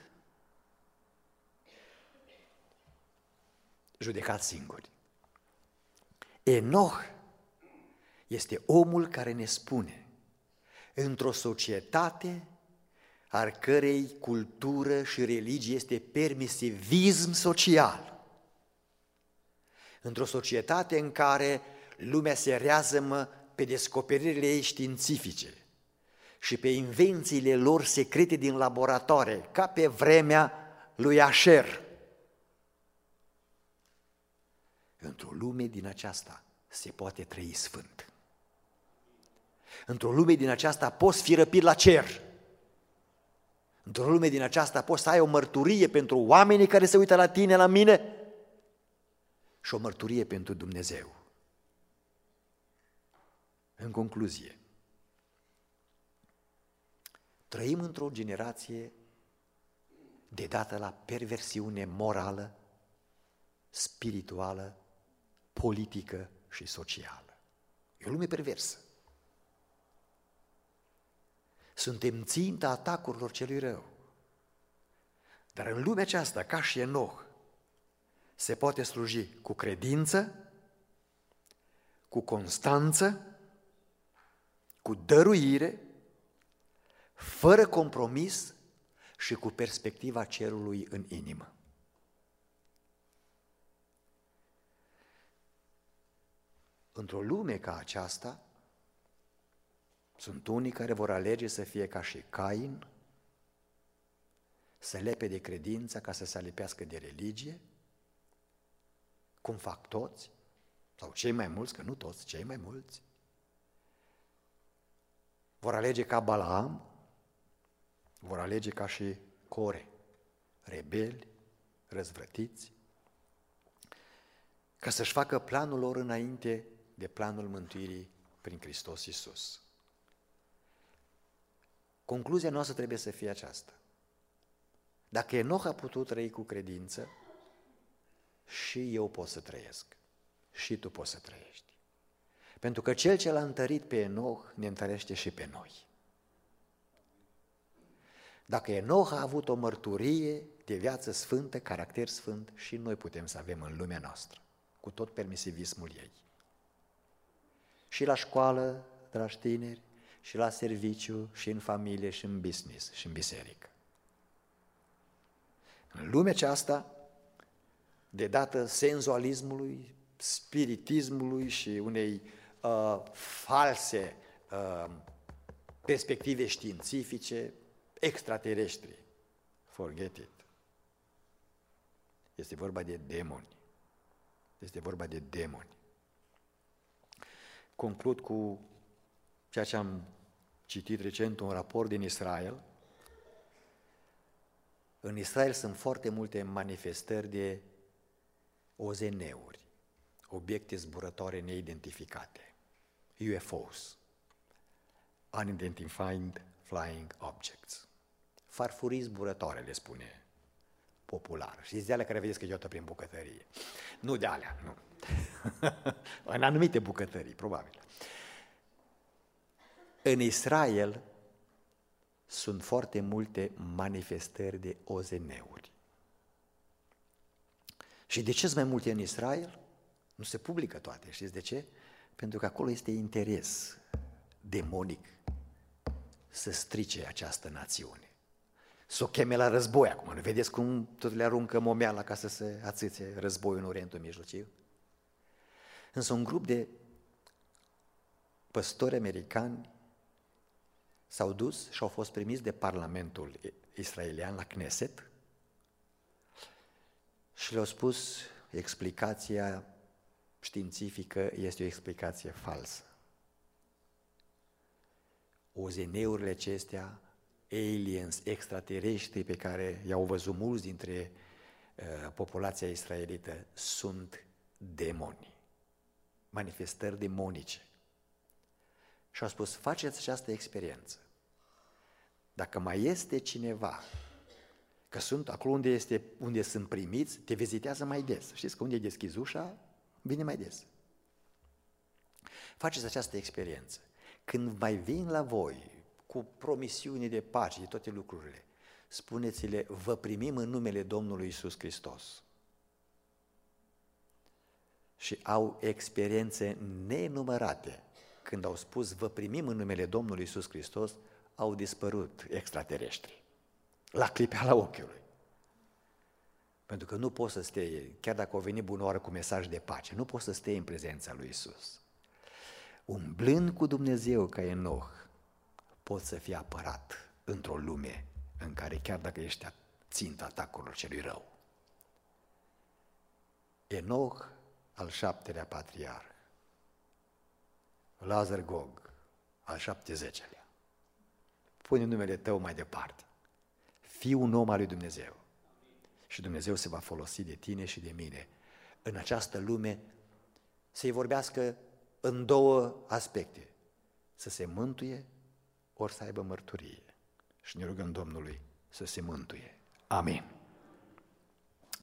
judecați singuri. Enoch este omul care ne spune, într-o societate al cărei cultură și religie este permisivism social, într-o societate în care lumea se reazămă pe descoperirile ei științifice și pe invențiile lor secrete din laboratoare, ca pe vremea lui Asher. Într-o lume din aceasta se poate trăi sfânt. Într-o lume din aceasta poți fi răpit la cer. Într-o lume din aceasta poți să ai o mărturie pentru oamenii care se uită la tine, la mine, și o mărturie pentru Dumnezeu. În concluzie, trăim într-o generație de dată la perversiune morală, spirituală, politică și socială. E o lume perversă. Suntem ținta atacurilor celui rău. Dar în lumea aceasta, ca și Enoch, se poate sluji cu credință, cu constanță, cu dăruire, fără compromis și cu perspectiva cerului în inimă. Într-o lume ca aceasta, sunt unii care vor alege să fie ca și Cain, să lepe de credința ca să se alipească de religie, cum fac toți, sau cei mai mulți, că nu toți, cei mai mulți. Vor alege ca Balaam, vor alege ca și Core, rebeli, răzvrătiți, ca să-și facă planul lor înainte de planul mântuirii prin Hristos Iisus. Concluzia noastră trebuie să fie aceasta. Dacă Enoch a putut trăi cu credință, și eu pot să trăiesc, și tu poți să trăiești. Pentru că Cel ce l-a întărit pe Enoch ne întărește și pe noi. Dacă Enoch a avut o mărturie de viață sfântă, caracter sfânt, și noi putem să avem în lumea noastră, cu tot permisivismul ei. Și la școală, dragi tineri, și la serviciu, și în familie, și în business, și în biserică. În lumea aceasta, de dată senzualismului, spiritismului și unei uh, false uh, perspective științifice, extraterestri. Forget it. Este vorba de demoni. Este vorba de demoni. Conclud cu ceea ce am citit recent, un raport din Israel. În Israel sunt foarte multe manifestări de O Z N-uri, obiecte zburătoare neidentificate, U F Os, Unidentified Flying Objects, farfurii zburătoare, le spune popular. Știți de alea care vedeți că iotă prin bucătărie? Nu de alea, nu. În anumite bucătării, probabil. În Israel sunt foarte multe manifestări de O Z N-uri. Și de ce sunt mai multe în Israel? Nu se publică toate, știți de ce? Pentru că acolo este interes demonic să strice această națiune. Să o cheme la război acum. Nu vedeți cum tot le aruncă momeala ca să se ațâțe războiul în Orientul Mijlociu? Însă un grup de păstori americani s-au dus și au fost primiți de Parlamentul israelian la Knesset și le-au spus: explicația științifică este o explicație falsă. O Z N-urile acestea, aliens, extraterestri pe care i-au văzut mulți dintre uh, populația israelită, sunt demoni, manifestări demonice. Și au spus: faceți această experiență. Dacă mai este cineva, că sunt acolo unde, este, unde sunt primiți, te vizitează mai des. Știți că unde e deschis ușa, vine mai des. Faceți această experiență. Când mai vin la voi cu promisiuni de pace, de toate lucrurile, spuneți-le: vă primim în numele Domnului Iisus Hristos. Și au experiențe nenumărate. Când au spus vă primim în numele Domnului Iisus Hristos, au dispărut extraterestri, la clipeala ochiului. Pentru că nu poți să stai, chiar dacă au venit bună oară cu mesaj de pace, nu poți să stai în prezența lui Iisus. Umblând cu Dumnezeu ca Enoch, poți să fii apărat într-o lume în care, chiar dacă ești ținta atacurilor celui rău. Enoch, al șaptelea patriarh, Lazar Gog, al șaptezecelea. Pune numele tău mai departe. Fii un om al lui Dumnezeu. Și Dumnezeu se va folosi de tine și de mine în această lume să-i vorbească în două aspecte. Să se mântuie ori să aibă mărturie. Și ne rugăm Domnului să se mântuie. Amin.